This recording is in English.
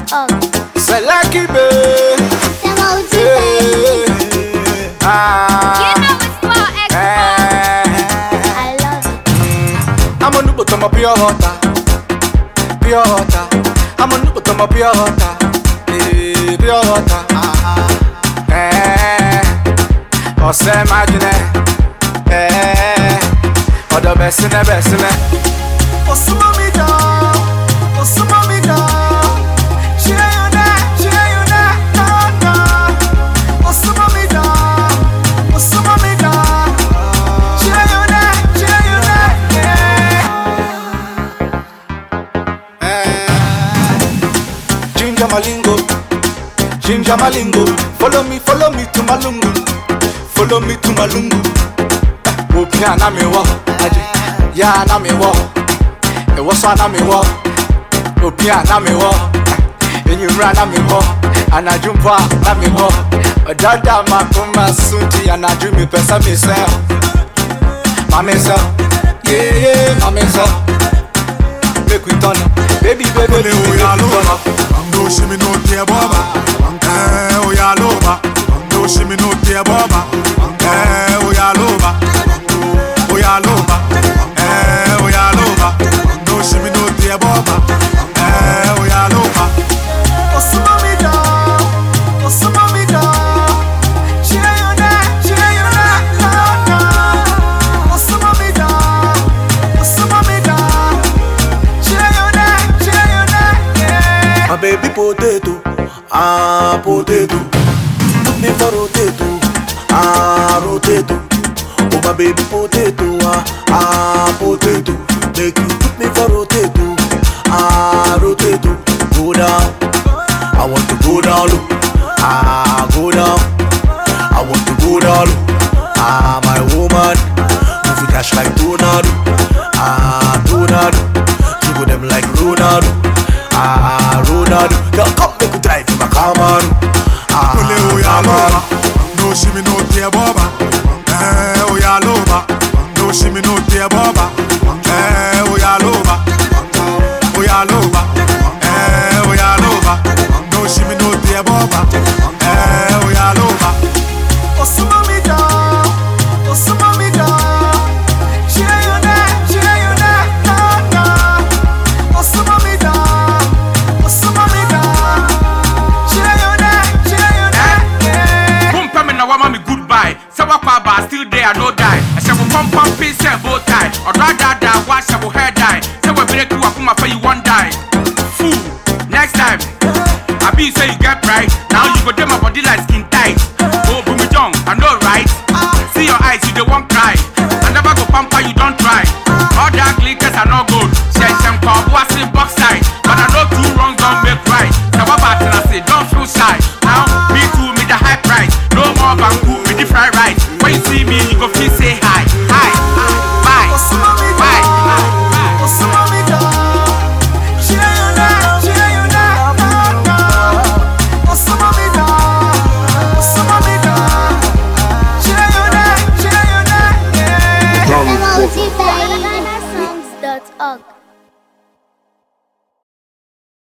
C'est là qui veut. I'm a new but I'm a pure water. Pure water. I'm a new but I'm a pure water. Pure water. Oh, say imagine. Oh, the best in the best in it. Oh, some of me down. Oh, some of me down. Share you that, no. Oh, some of me down. Oh, some of me down. Share you that, yeah. Ginger Malingo. Follow me to Malungu. Follow me to Malungu. Opia na me wo, ya na me wo. E wo so na me wo. Opia na me wo. Enyumra na me wo. Anajumpa na me wo. Dada makoma sunti anaju me pesa me se. Mama se. Yeah, mama se. Make we turn up. Baby, oh ya loba. No shimi no tie boba. Oh ya loba. No shimi no tie boba. Oh ya loba. Oh ya loba. Oh ya loba. No shimi no tie boba. Oh ya loba. Oh some me down. Oh some me down. Share you that, no. Oh some me down. Oh some me down. Share you that, yeah. My baby potato, potato. Put me for rotato, rotato. Oh my baby potato, potato. Make you put me for rotato, rotato. Go down, I want to go down low, go down. I want to go down low, my woman. Move it cash like Ronaldo, Ronaldo. Dribble them like Ronaldo, Ronaldo. Girl, come make you drive in my Camaro, Camaro. No shimmy no tear boba, oh ya loba. No shimmy no tear boba, oh ya loba, oh ya loba, oh ya loba. No shimmy no tear boba, oh ya loba. Oh some me down. Oh some me down. Share you that, no. Oh some me down. Oh some me down. Share you that, yeah. Boom, come in, now me goodbye. Say what ba still there, no die. I say we pump peace and bow tie. Or rather die, wash your hair die. Say we break you, I come for you one die. Fool, next time. I be say you get right. Now you go dem my body like skin tight. Oh, boom, young, I know right. See your eyes, you the one cry. I never go pamper, you don't try. All the glitters are not good. Share some call, what's in box side. But I know two wrongs don't make right. So what about I say, don't feel shy. Now, me too, me the high price. No more bamboo, me the fried rice. When you see me,